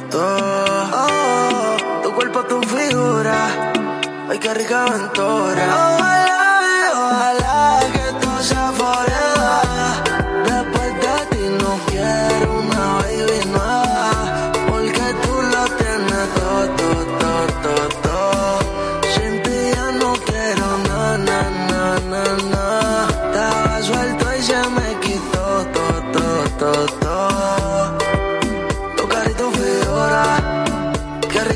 Tu cuerpo, tu figura, ay, qué rica aventura.